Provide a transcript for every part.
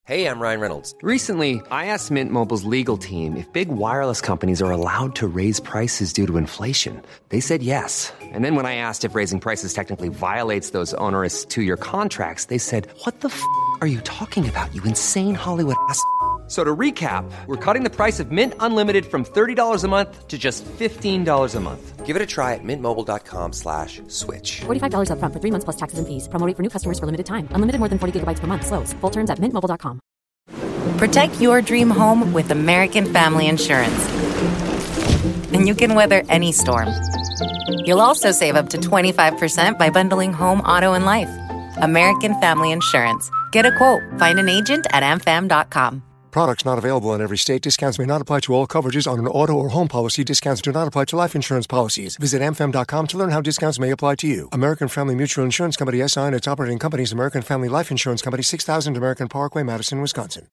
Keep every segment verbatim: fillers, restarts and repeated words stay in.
Hey, I'm Ryan Reynolds. Recently, I asked Mint Mobile's legal team if big wireless companies are allowed to raise prices due to inflation. They said yes. And then when I asked if raising prices technically violates those onerous two-year contracts, they said, what the f*** are you talking about, you insane Hollywood ass f- So to recap, we're cutting the price of Mint Unlimited from thirty dollars a month to just fifteen dollars a month. Give it a try at mintmobile.com slash switch. forty-five dollars up front for three months plus taxes and fees. Promo rate for new customers for limited time. Unlimited more than forty gigabytes per month. Slows full terms at mint mobile dot com. Protect your dream home with American Family Insurance. And you can weather any storm. You'll also save up to twenty-five percent by bundling home, auto, and life. American Family Insurance. Get a quote. Find an agent at a m fam dot com. Products not available in every state. Discounts may not apply to all coverages on an auto or home policy. Discounts do not apply to life insurance policies. Visit a m fam dot com to learn how discounts may apply to you. American Family Mutual Insurance Company, S I and its operating companies, American Family Life Insurance Company, six thousand American Parkway, Madison, Wisconsin.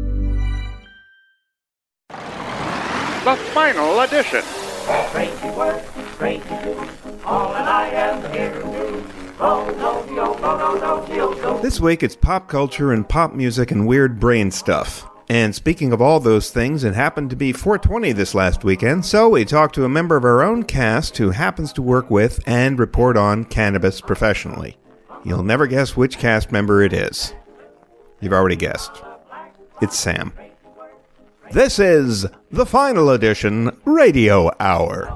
The final edition. Crazy work, crazy do. All that I am here to do. Oh, no, yo, no, no, no, yo, no. This week it's pop culture and pop music and weird brain stuff. And speaking of all those things, it happened to be four twenty this last weekend, so we talked to a member of our own cast who happens to work with and report on cannabis professionally. You'll never guess which cast member it is. You've already guessed. It's Sam. This is the Final Edition Radio Hour.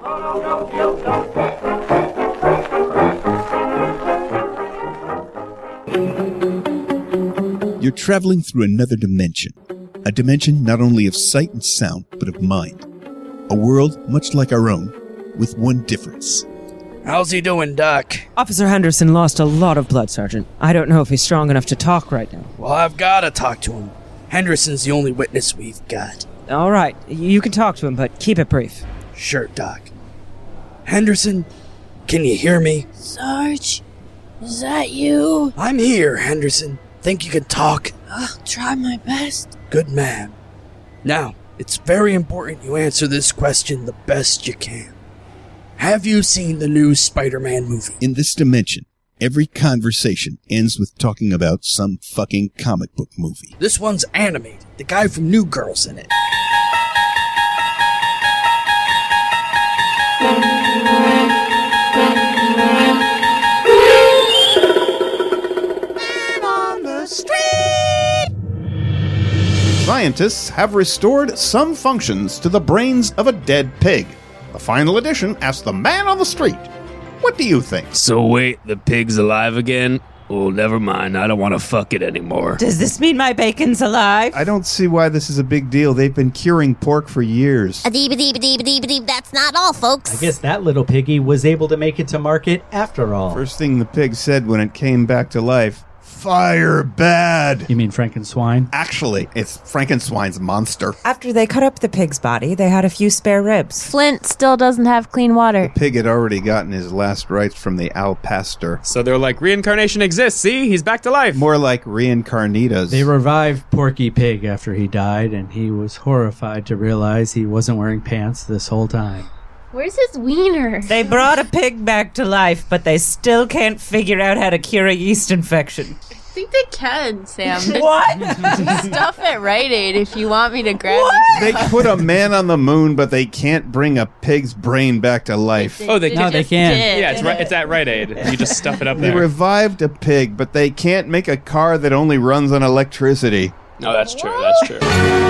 You're traveling through another dimension. A dimension not only of sight and sound, but of mind. A world much like our own, with one difference. How's he doing, Doc? Officer Henderson lost a lot of blood, Sergeant. I don't know if he's strong enough to talk right now. Well, I've got to talk to him. Henderson's the only witness we've got. All right, you can talk to him, but keep it brief. Sure, Doc. Henderson, can you hear me? Sarge, is that you? I'm here, Henderson. Think you can talk? I'll try my best. Good man. Now, it's very important you answer this question the best you can. Have you seen the new Spider-Man movie? In this dimension, every conversation ends with talking about some fucking comic book movie. This one's animated. The guy from New Girl's in it. Man on the street! Scientists have restored some functions to the brains of a dead pig. The Final Edition asks the man on the street, what do you think? So wait, the pig's alive again? Oh, never mind. I don't want to fuck it anymore. Does this mean my bacon's alive? I don't see why this is a big deal. They've been curing pork for years. A-dee-ba-dee-ba-dee-ba-dee-ba-dee, that's not all, folks. I guess that little piggy was able to make it to market after all. First thing the pig said when it came back to life, fire bad. You mean Frankenswine? Actually, it's Frankenswine's monster. After they cut up the pig's body, they had a few spare ribs. Flint still doesn't have clean water. The pig had already gotten his last rites from the Al Pastor. So they're like, reincarnation exists, see? He's back to life. More like reincarnitas. They revived Porky Pig after he died, and he was horrified to realize he wasn't wearing pants this whole time. Where's his wiener? They brought a pig back to life, but they still can't figure out how to cure a yeast infection. I think they can, Sam. What? Stuff at Rite Aid if you want me to grab What? you. They put a man on the moon, but they can't bring a pig's brain back to life. Oh, they, no, can. they can. Did. Yeah, it's, right, it's at Rite Aid. You just stuff it up They there. revived a pig, but they can't make a car that only runs on electricity. No, that's true. That's true.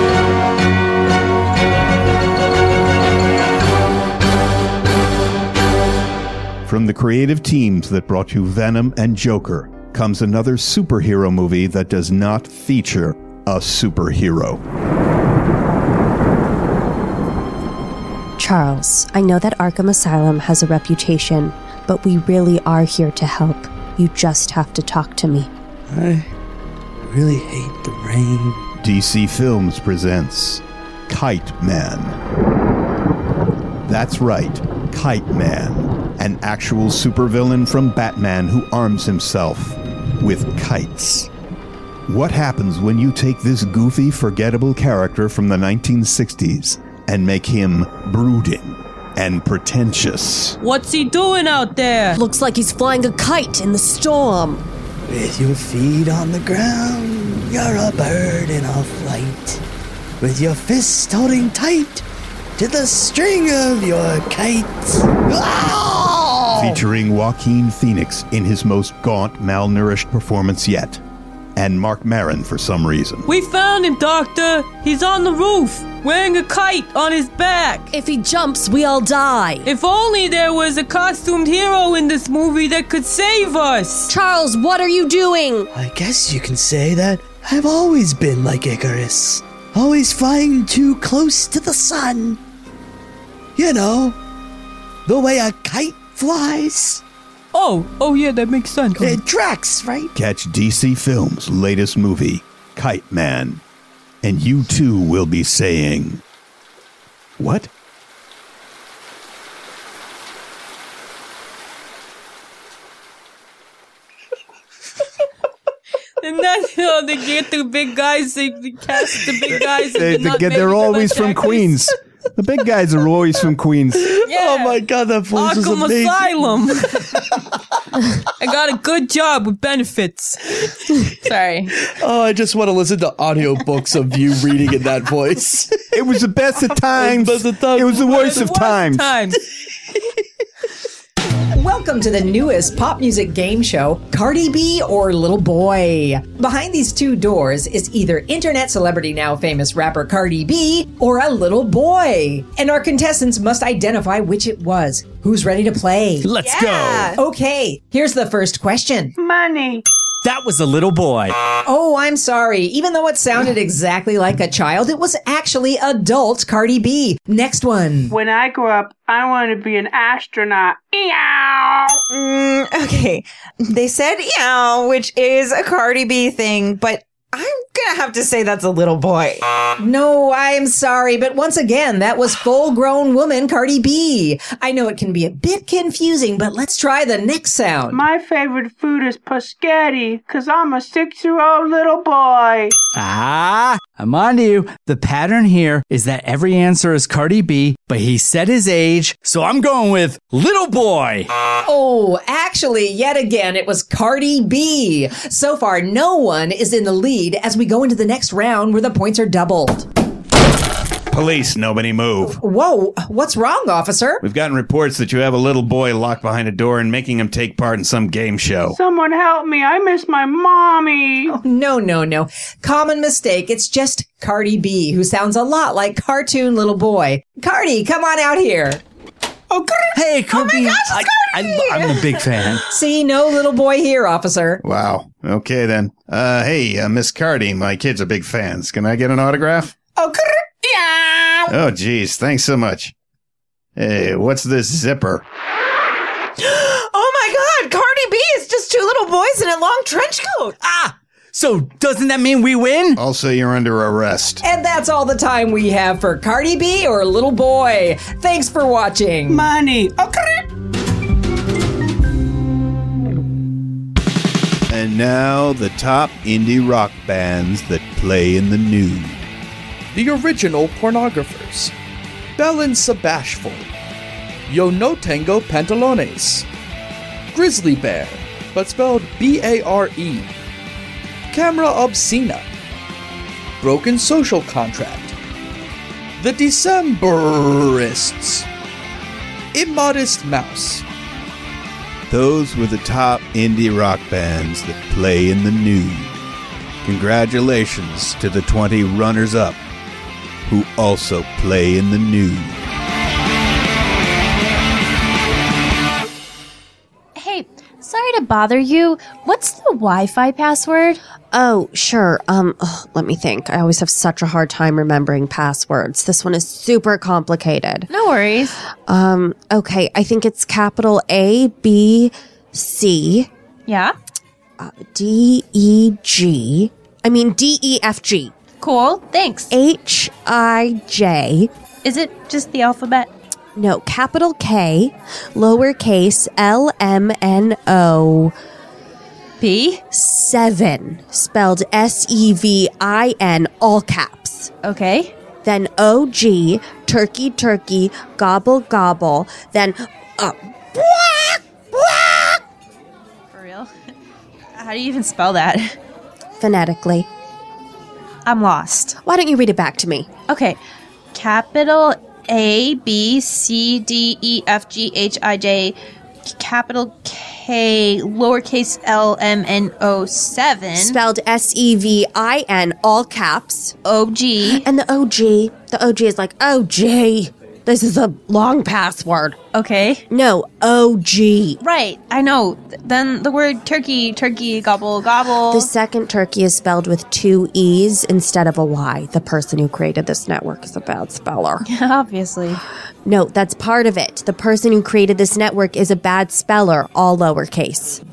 From the creative teams that brought you Venom and Joker comes another superhero movie that does not feature a superhero. Charles, I know that Arkham Asylum has a reputation, but we really are here to help. You just have to talk to me. I really hate the rain. D C Films presents Kite Man. That's right, Kite Man. An actual supervillain from Batman who arms himself with kites. What happens when you take this goofy, forgettable character from the nineteen sixties and make him brooding and pretentious? What's he doing out there? Looks like he's flying a kite in the storm. With your feet on the ground, you're a bird in a flight. With your fist holding tight to the string of your kite. Oh! Featuring Joaquin Phoenix in his most gaunt, malnourished performance yet. And Mark Maron for some reason. We found him, Doctor. He's on the roof, wearing a kite on his back. If he jumps, we all die. If only there was a costumed hero in this movie that could save us. Charles, what are you doing? I guess you can say that I've always been like Icarus. Always flying too close to the sun. You know, the way a kite flies. Oh, oh yeah, that makes sense. It tracks, right? Catch D C Films' latest movie, Kite Man, and you too will be saying, what? And that's how they get the big guys, they, they cast the big guys. They, and they not get, make they're them always from attackers. Queens. The big guys are always from Queens. Yeah. Oh my god, that voice is Arkham amazing. Asylum. I got a good job with benefits. Sorry. Oh, I just want to listen to audiobooks of you reading in that voice. It was the best of times. It was the best of times. It was the worst of times. Times. Welcome to the newest pop music game show, Cardi B or Little Boy. Behind these two doors is either internet celebrity now famous rapper Cardi B or a little boy. And our contestants must identify which it was. Who's ready to play? Let's Yeah. go. Okay, here's the first question. Money. That was a little boy. Oh, I'm sorry. Even though it sounded exactly like a child, it was actually adult Cardi B. Next one. When I grow up, I want to be an astronaut. Eow! Mm, okay. They said eow, which is a Cardi B thing, but I'm gonna have to say that's a little boy. No, I'm sorry, but once again, that was full-grown woman Cardi B. I know it can be a bit confusing, but let's try the next sound. My favorite food is paschetti, because I'm a six-year-old little boy. Ah, I'm on to you. The pattern here is that every answer is Cardi B, but he said his age, so I'm going with little boy. Oh, actually, yet again, it was Cardi B. So far, no one is in the lead as we go into the next round where the points are doubled. Police, nobody move. Whoa, what's wrong, officer? We've gotten reports that you have a little boy locked behind a door and making him take part in some game show. Someone help me. I miss my mommy. Oh, no, no, no. Common mistake. It's just Cardi B, who sounds a lot like cartoon little boy. Cardi, come on out here. Oh, hey, Cardi. Oh my gosh, it's I, Cardi! I, I'm a big fan. See, no little boy here, officer. Wow. Okay, then. Uh, hey, uh, Miss Cardi, my kids are big fans. Can I get an autograph? Oh, yeah. Oh, geez. Thanks so much. Hey, what's this zipper? Oh my god, Cardi B is just two little boys in a long trench coat. Ah! So, doesn't that mean we win? Also, you're under arrest. And that's all the time we have for Cardi B or Little Boy. Thanks for watching. Money. Okay. And now, the top indie rock bands that play in the nude. The original pornographers. Belen Sebashful. Yo No Tengo Pantalones. Grizzly Bear, but spelled B A R E. Camera Obscena. Broken Social Contract. The Decemberists. Immodest Mouse. Those were the top indie rock bands that play in the nude. Congratulations to the twenty runners-up who also play in the nude. Hey, sorry to bother you. What's the Wi-Fi password? Oh, sure. Um, ugh, let me think. I always have such a hard time remembering passwords. This one is super complicated. No worries. Um, okay. I think it's capital A, B, C. Yeah? Uh, D, E, G. I mean, D, E, F, G. Cool. Thanks. H, I, J. Is it just the alphabet? No, capital K, lowercase L, M, N, O. P? Seven, spelled S E V I N, all caps. Okay. Then O G, turkey, turkey, gobble, gobble. Then, uh, For real? How do you even spell that? Phonetically. I'm lost. Why don't you read it back to me? Okay. Capital A, B, C, D, E, F, G, H, I, J, capital K, lowercase l, M, N, O, seven. Spelled S E V I N, all caps. O G. And the O G, the O G is like, O G. This is a long password. Okay. No, O G. Right, I know. Then the word turkey, turkey, gobble, gobble. The second turkey is spelled with two E's instead of a Y. The person who created this network is a bad speller. Obviously. No, that's part of it. The person who created this network is a bad speller, all lowercase.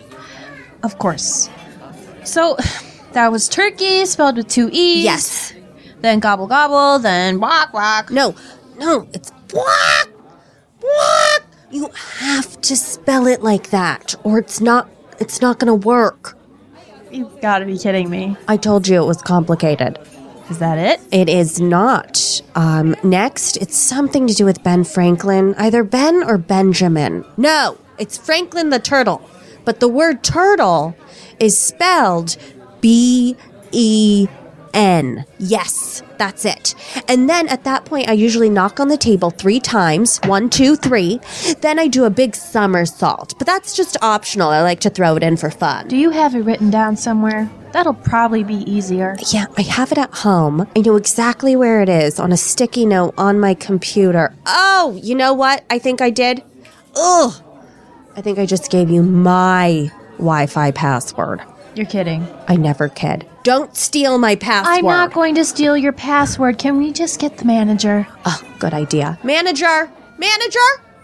Of course. So, that was turkey spelled with two E's. Yes. Then gobble, gobble, then walk, walk. No. No, it's walk, walk. You have to spell it like that, or it's not, it's not going to work. You've got to be kidding me. I told you it was complicated. Is that it? It is not. Um, next, it's something to do with Ben Franklin. Either Ben or Benjamin. No, it's Franklin the Turtle. But the word turtle is spelled B E N. Yes, that's it. And then at that point, I usually knock on the table three times. One, two, three. Then I do a big somersault. But that's just optional. I like to throw it in for fun. Do you have it written down somewhere? That'll probably be easier. Yeah, I have it at home. I know exactly where it is on a sticky note on my computer. Oh, you know what I think I did? Ugh. I think I just gave you my Wi-Fi password. You're kidding. I never kid. Don't steal my password. I'm not going to steal your password. Can we just get the manager? Oh, good idea. Manager! Manager!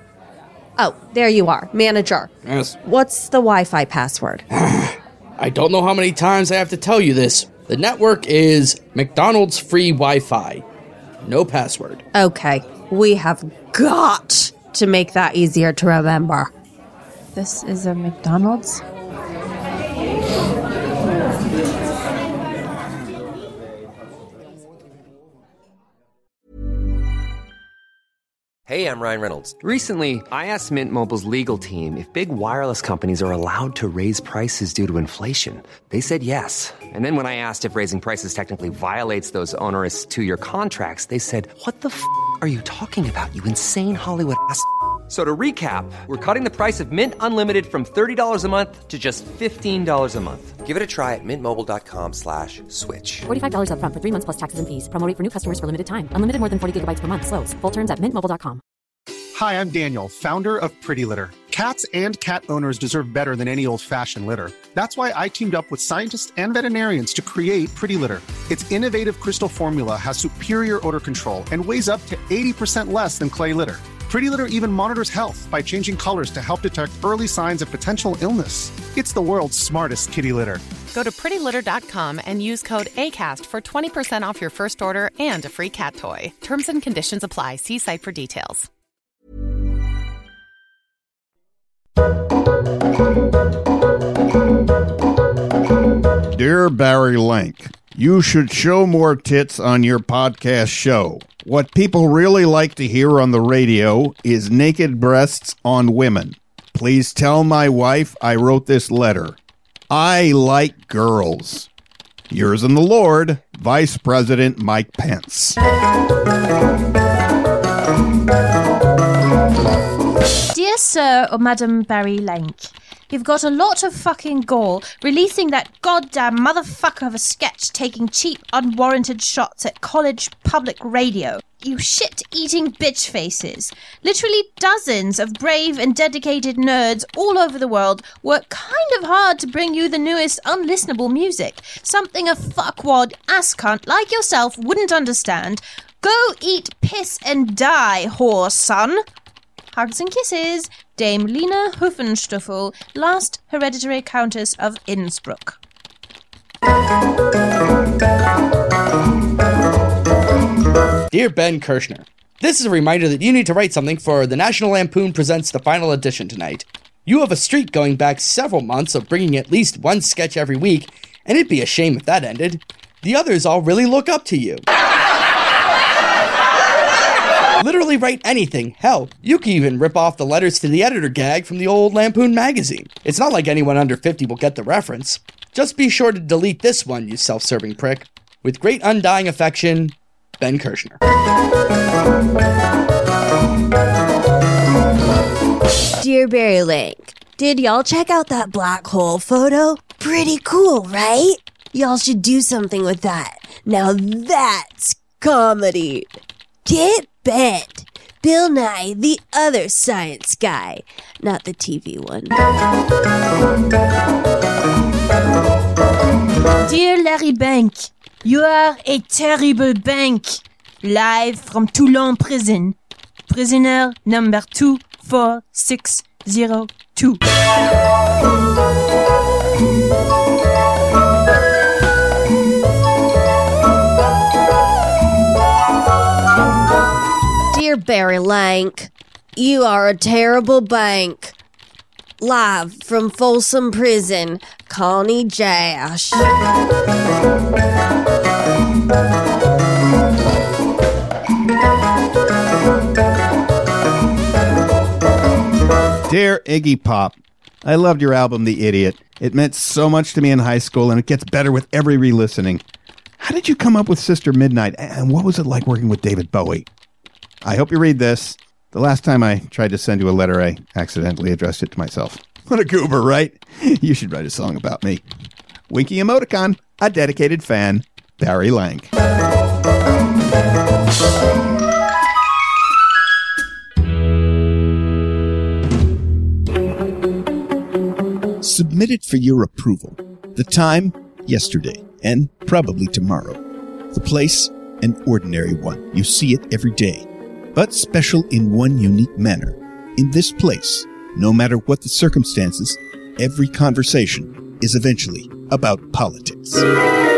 Oh, there you are. Manager. Yes. What's the Wi-Fi password? I don't know how many times I have to tell you this. The network is McDonald's free Wi-Fi. No password. Okay. We have got to make that easier to remember. This is a McDonald's? Hey, I'm Ryan Reynolds. Recently, I asked Mint Mobile's legal team if big wireless companies are allowed to raise prices due to inflation. They said yes. And then when I asked if raising prices technically violates those onerous two-year contracts, they said, what the f*** are you talking about, you insane Hollywood ass f- So to recap, we're cutting the price of Mint Unlimited from thirty dollars a month to just fifteen dollars a month. Give it a try at mintmobile.com slash switch. forty-five dollars up front for three months plus taxes and fees. Promo rate for new customers for limited time. Unlimited more than forty gigabytes per month. Slows full terms at mint mobile dot com. Hi, I'm Daniel, founder of Pretty Litter. Cats and cat owners deserve better than any old-fashioned litter. That's why I teamed up with scientists and veterinarians to create Pretty Litter. Its innovative crystal formula has superior odor control and weighs up to eighty percent less than clay litter. Pretty Litter even monitors health by changing colors to help detect early signs of potential illness. It's the world's smartest kitty litter. Go to pretty litter dot com and use code ACAST for twenty percent off your first order and a free cat toy. Terms and conditions apply. See site for details. Dear Barry Lank, you should show more tits on your podcast show. What people really like to hear on the radio is naked breasts on women. Please tell my wife I wrote this letter. I like girls. Yours in the Lord, Vice President Mike Pence. Dear Sir or Madam Barry Lank, you've got a lot of fucking gall releasing that goddamn motherfucker of a sketch taking cheap, unwarranted shots at college public radio. You shit-eating bitch faces. Literally dozens of brave and dedicated nerds all over the world work kind of hard to bring you the newest unlistenable music. Something a fuckwad ass cunt like yourself wouldn't understand. Go eat piss and die, whore son. Hugs and kisses, Dame Lena Hoofenstoffel, last hereditary Countess of Innsbruck. Dear Ben Kirshner, this is a reminder that you need to write something for The National Lampoon Presents the Final Edition tonight. You have a streak going back several months of bringing at least one sketch every week, and it'd be a shame if that ended. The others all really look up to you. Literally write anything. Hell, you can even rip off the letters to the editor gag from the old Lampoon magazine. It's not like anyone under fifty will get the reference. Just be sure to delete this one, you self-serving prick. With great undying affection, Ben Kirshner. Dear Barry Link, did y'all check out that black hole photo? Pretty cool, right? Y'all should do something with that. Now that's comedy. Get bent. Bill Nye, the other science guy, not the T V one. Dear Larry Bank, you are a terrible bank. Live from Toulon prison. Prisoner number two four six zero two. Dear Barry Lank, you are a terrible bank. Live from Folsom Prison, Connie Jash. Dear Iggy Pop, I loved your album, The Idiot. It meant so much to me in high school, and it gets better with every re-listening. How did you come up with Sister Midnight, and what was it like working with David Bowie? I hope you read this. The last time I tried to send you a letter, I accidentally addressed it to myself. What a goober, right? You should write a song about me. Winky emoticon, a dedicated fan, Barry Lank. Submitted for your approval. The time, yesterday, and probably tomorrow. The place, an ordinary one. You see it every day, but special in one unique manner. In this place, no matter what the circumstances, every conversation is eventually about politics. You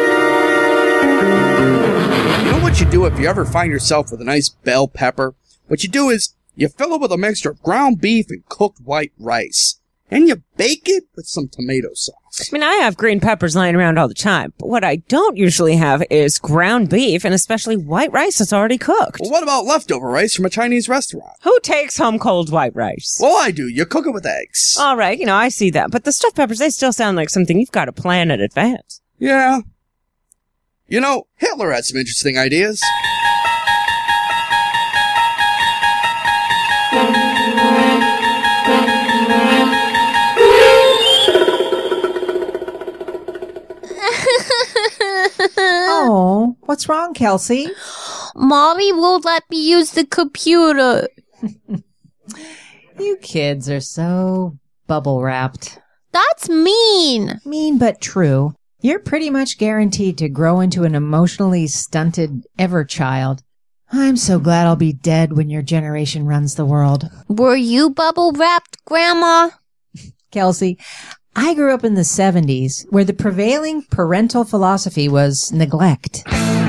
know what you do if you ever find yourself with a nice bell pepper? What you do is you fill it with a mixture of ground beef and cooked white rice. And you bake it with some tomato sauce. I mean, I have green peppers lying around all the time, but what I don't usually have is ground beef, and especially white rice that's already cooked. Well, what about leftover rice from a Chinese restaurant? Who takes home cold white rice? Well, I do. You cook it with eggs. All right, you know, I see that. But the stuffed peppers, they still sound like something you've got to plan in advance. Yeah. You know, Hitler had some interesting ideas. Oh, what's wrong, Kelsey? Mommy won't let me use the computer. You kids are so bubble wrapped. That's mean. Mean but true. You're pretty much guaranteed to grow into an emotionally stunted ever child. I'm so glad I'll be dead when your generation runs the world. Were you bubble wrapped, Grandma? Kelsey, I grew up in the seventies, where the prevailing parental philosophy was neglect.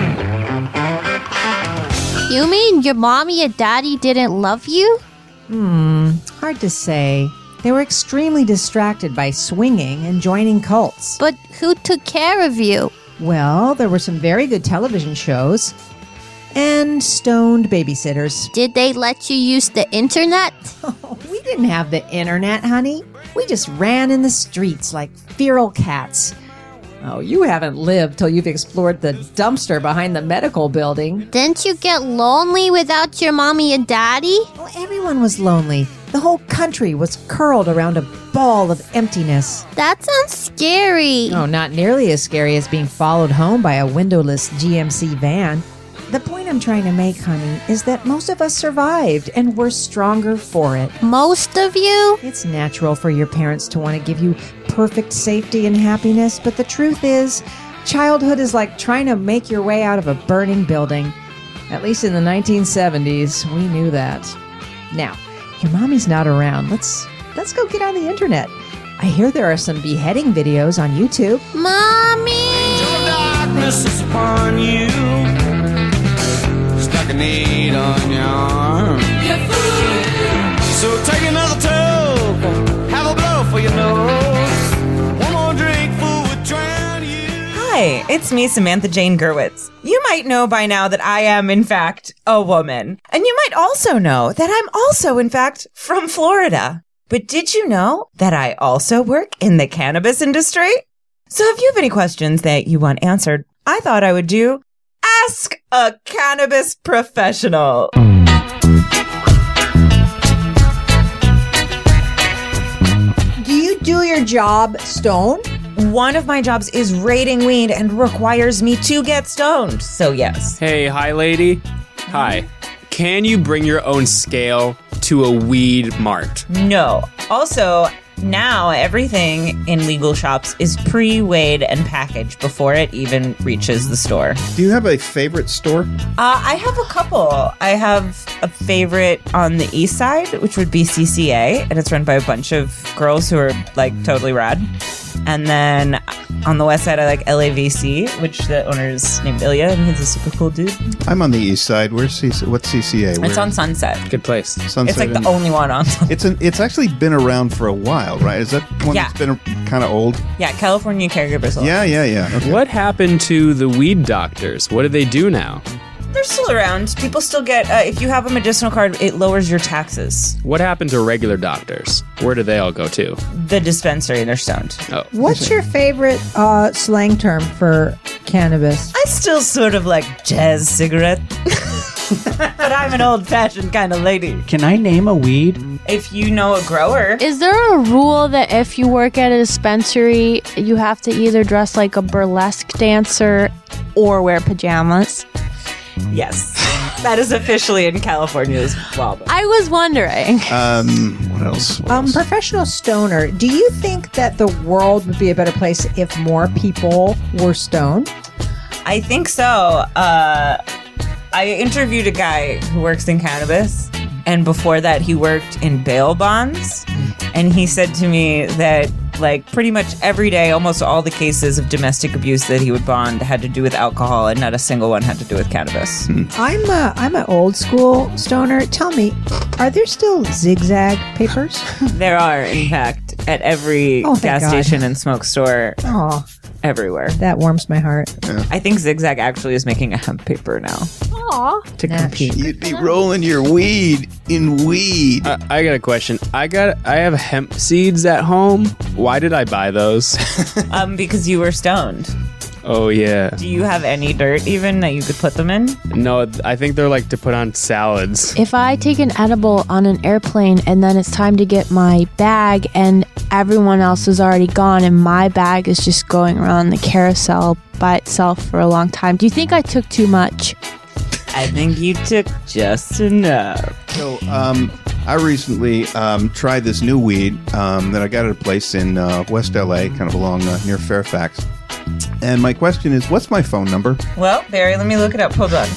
You mean your mommy and daddy didn't love you? Hmm, hard to say. They were extremely distracted by swinging and joining cults. But who took care of you? Well, there were some very good television shows. And stoned babysitters. Did they let you use the internet? Oh, we didn't have the internet, honey. We just ran in the streets like feral cats. Oh, you haven't lived till you've explored the dumpster behind the medical building. Didn't you get lonely without your mommy and daddy? Well, everyone was lonely. The whole country was curled around a ball of emptiness. That sounds scary. Oh, not nearly as scary as being followed home by a windowless G M C van. The point I'm trying to make, honey, is that most of us survived, and we're stronger for it. Most of you? It's natural for your parents to want to give you perfect safety and happiness, but the truth is, childhood is like trying to make your way out of a burning building. At least in the nineteen seventies, we knew that. Now, your mommy's not around. Let's let's go get on the internet. I hear there are some beheading videos on YouTube. Mommy! Angel darkness is upon you. Stuck a need on your arm. So take another toke, have a blow for your nose. One more drink, fool would drown you. Hi, Hi, it's me, Samantha Jane Gerwitz. You might know by now that I am, in fact, a woman. And you might also know that I'm also, in fact, from Florida. But did you know that I also work in the cannabis industry? So if you have any questions that you want answered, I thought I would do Ask a Cannabis Professional. Do you do your job stoned? One of my jobs is raiding weed and requires me to get stoned. So yes. Hey, hi, lady. Hi. Can you bring your own scale to a weed mart? No. Also, now everything in legal shops is pre-weighed and packaged before it even reaches the store. Do you have a favorite store? Uh, I have a couple. I have a favorite on the east side, which would be C C A, and it's run by a bunch of girls who are like totally rad. And then on the west side, I like L A V C, which the owner is named Ilya, and he's a super cool dude. I'm on the east side. Where's C C A? What's C C A? Where? It's on Sunset. Good place. Sunset. It's like the and- only one on. It's an. It's actually been around for a while, right? Is that one Yeah. that's been kind of old? Yeah, California Caregivers. Yeah, yeah, yeah. Okay. What happened to the weed doctors? What do they do now? They're still around. People still get, uh, if you have a medicinal card, it lowers your taxes. What happened to regular doctors? Where do they all go to? The dispensary, they're stoned. Oh. What's your favorite uh, slang term for cannabis? I still sort of like jazz cigarette. But I'm an old-fashioned kind of lady. Can I name a weed? If you know a grower. Is there a rule that if you work at a dispensary, you have to either dress like a burlesque dancer or wear pajamas? Yes. That is officially in California as well. I was wondering. Um, what else? What Um, else? professional stoner, do you think that the world would be a better place if more people were stoned? I think so. Uh, I interviewed a guy who works in cannabis, and before that he worked in bail bonds, and he said to me that like pretty much every day, almost all the cases of domestic abuse that he would bond had to do with alcohol, and not a single one had to do with cannabis. I'm a, I'm an old school stoner. Tell me, are there still zigzag papers? There are, in fact, at every Oh, thank gas God. station and smoke store. Oh, everywhere. that warms my heart. I think Zigzag actually is making a hemp paper now Aw. to compete. You'd be rolling your weed in weed. Uh, I got a question. I got. I have hemp seeds at home. Why did I buy those? Um, because you were stoned. Oh yeah. Do you have any dirt even that you could put them in? No, I think they're like to put on salads. If I take an edible on an airplane and then it's time to get my bag and everyone else is already gone and my bag is just going around the carousel by itself for a long time, do you think I took too much? I think you took just enough. So, um, I recently um, tried this new weed um, that I got at a place in uh, West L A, kind of along uh, near Fairfax. And my question is, what's my phone number? Well, Barry, let me look it up. Hold on.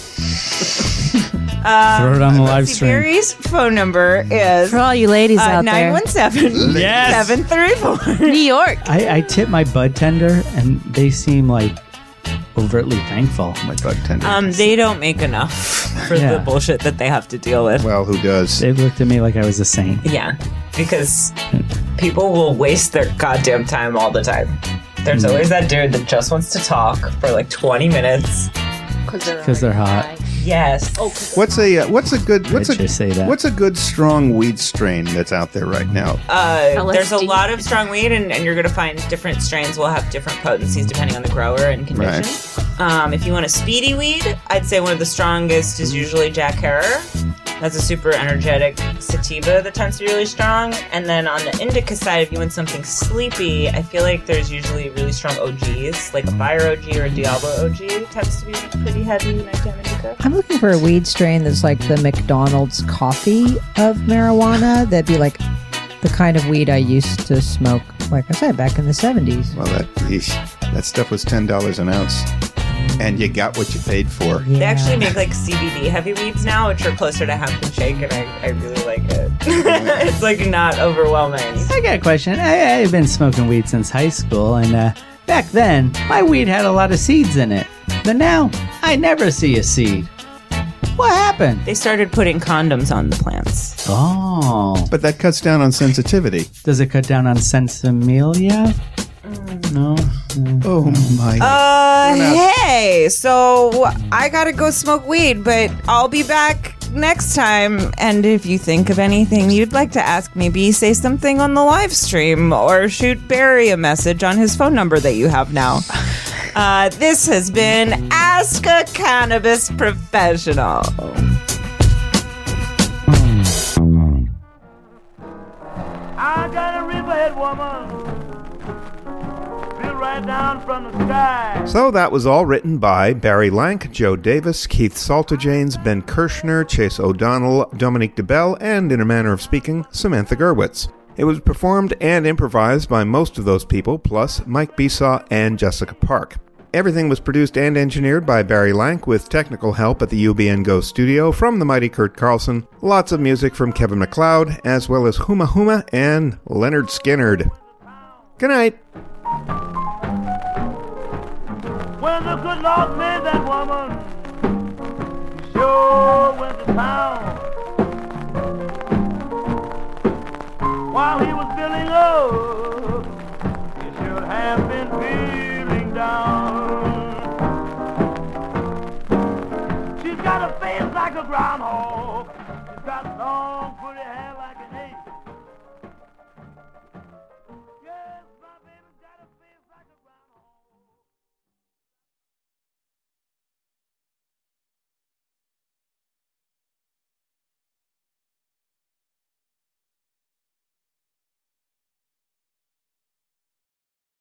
Uh, Throw it on the let's live see, stream. Barry's phone number is For all you ladies uh, out there. nine one seven, Yes. seven three four. New York. I, I tip my bud tender, and they seem like overtly thankful. My bud tender. Um, they don't make enough for Yeah. the bullshit that they have to deal with. Well, who does? They've looked at me like I was a saint. Yeah, because people will waste their goddamn time all the time. There's Mm. always that dude that just wants to talk for like twenty minutes. Because they're hot. Yes. Oh, What's a uh, what's a good what's Did a you say that? what's a good strong weed strain that's out there right now? Uh, there's a L S D. lot of strong weed, and, and you're going to find different strains will have different potencies depending on the grower and condition. Um, if you want a speedy weed, I'd say one of the strongest is usually Jack Herer. That's a super energetic sativa that tends to be really strong. And then on the indica side, if you want something sleepy, I feel like there's usually really strong O Gs, like a Fire O G or a Diablo O G tends to be pretty heavy nighttime indica. I'm looking for a weed strain that's like the McDonald's coffee of marijuana. That'd be like the kind of weed I used to smoke, like I said, back in the seventies. Well, that eesh, that stuff was ten dollars an ounce, and you got what you paid for. They actually make like C B D heavy weeds now, which are closer to hemp and shake, and I, I really like it. It's like not overwhelming. I got a question. I, I've been smoking weed since high school, and uh, back then, my weed had a lot of seeds in it. But now, I never see a seed. What happened? They started putting condoms on the plants. Oh. But that cuts down on sensitivity. Does it cut down on sensimilia? No. Oh my. Uh, hey, so I gotta go smoke weed, but I'll be back next time. And if you think of anything you'd like to ask, maybe say something on the live stream or shoot Barry a message on his phone number that you have now. Uh, this has been Ask a Cannabis Professional. I got a riverhead woman. Right down from the sky. So that was all written by Barry Lank, Joe Davis, Keith Saltajanes, Ben Kirshner, Chase O'Donnell, Dominique DeBell, and, in a manner of speaking, Samantha Gerwitz. It was performed and improvised by most of those people, plus Mike Besaw and Jessica Park. Everything was produced and engineered by Barry Lank with technical help at the U B N Go studio from the mighty Kurt Carlson. Lots of music from Kevin MacLeod, as well as Huma Huma and Leonard Skinnard. Good night. When the good Lord made that woman, he sure went to town. While he was feeling up, he should have been feeling down. She's got a face like a groundhog. She's got long, pretty hair.